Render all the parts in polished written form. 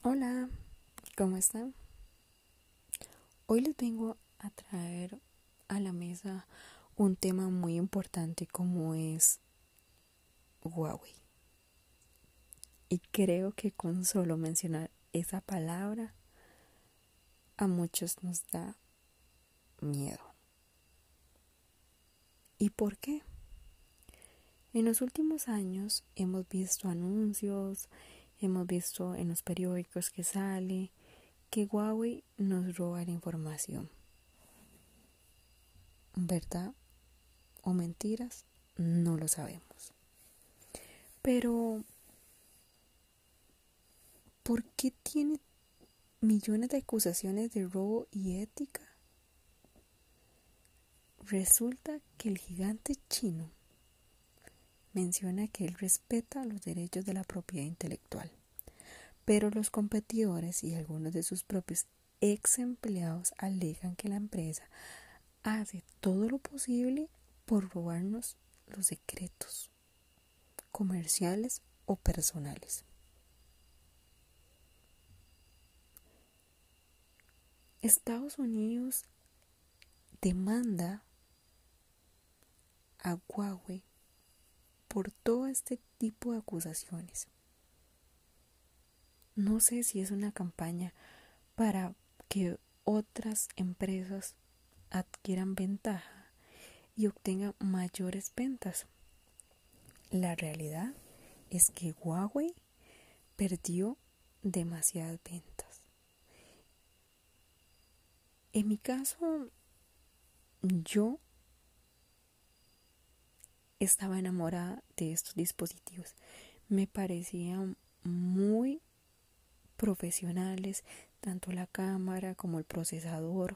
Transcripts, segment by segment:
Hola, ¿cómo están? Hoy les vengo a traer a la mesa un tema muy importante como es Huawei. Y creo que con solo mencionar esa palabra a muchos nos da miedo. ¿Y por qué? En los últimos años hemos visto anuncios, hemos visto en los periódicos que sale que Huawei nos roba la información. ¿Verdad o mentiras? No lo sabemos. Pero, ¿por qué tiene millones de acusaciones de robo y ética? Resulta que el gigante chino menciona que él respeta los derechos de la propiedad intelectual, pero los competidores y algunos de sus propios ex empleados alegan que la empresa hace todo lo posible por robarnos los secretos comerciales o personales. Estados Unidos demanda a Huawei por todo este tipo de acusaciones. No sé si es una campaña para que otras empresas adquieran ventaja y obtengan mayores ventas. La realidad es que Huawei perdió demasiadas ventas. En mi caso, yo estaba enamorada de estos dispositivos. Me parecían muy profesionales, tanto la cámara como el procesador,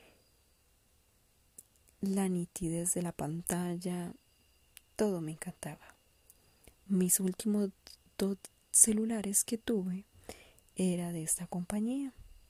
la nitidez de la pantalla, todo me encantaba. Mis últimos dos celulares que tuve era de esta compañía,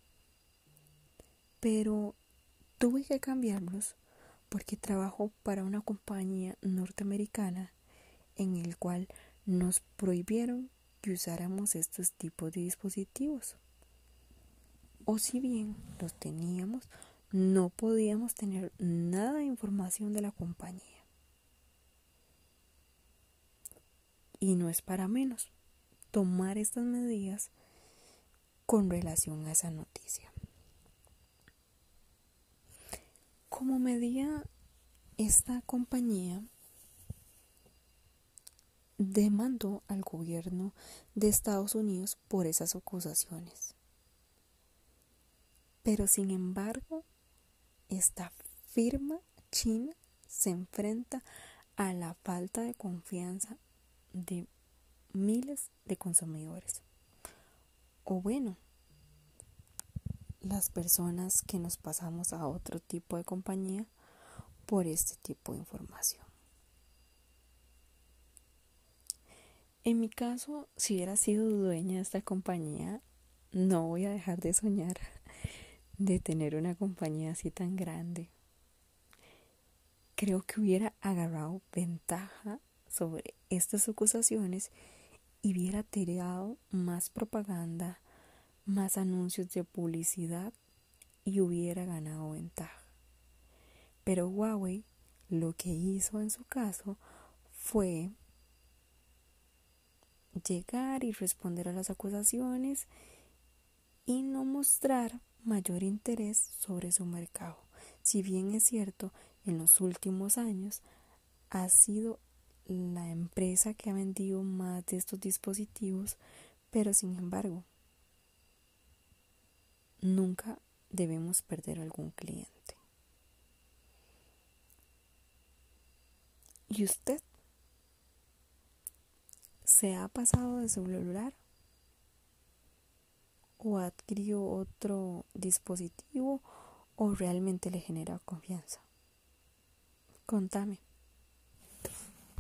pero tuve que cambiarlos porque trabajo para una compañía norteamericana en el cual nos prohibieron que usáramos estos tipos de dispositivos. O si bien los teníamos, no podíamos tener nada de información de la compañía. Y no es para menos tomar estas medidas con relación a esa noticia. Como medida, esta compañía demandó al gobierno de Estados Unidos por esas acusaciones. Pero sin embargo, esta firma china se enfrenta a la falta de confianza de miles de consumidores. O bueno, las personas que nos pasamos a otro tipo de compañía por este tipo de información. En mi caso, si hubiera sido dueña de esta compañía, no voy a dejar de soñar de tener una compañía así tan grande. Creo que hubiera agarrado ventaja sobre estas acusaciones y hubiera tirado más propaganda, más anuncios de publicidad y hubiera ganado ventaja. Pero Huawei lo que hizo en su caso fue llegar y responder a las acusaciones y no mostrar mayor interés sobre su mercado. Si bien es cierto, en los últimos años ha sido la empresa que ha vendido más de estos dispositivos, pero sin embargo, nunca debemos perder algún cliente. ¿Y usted se ha pasado de su celular o adquirió otro dispositivo o realmente le genera confianza? Contame.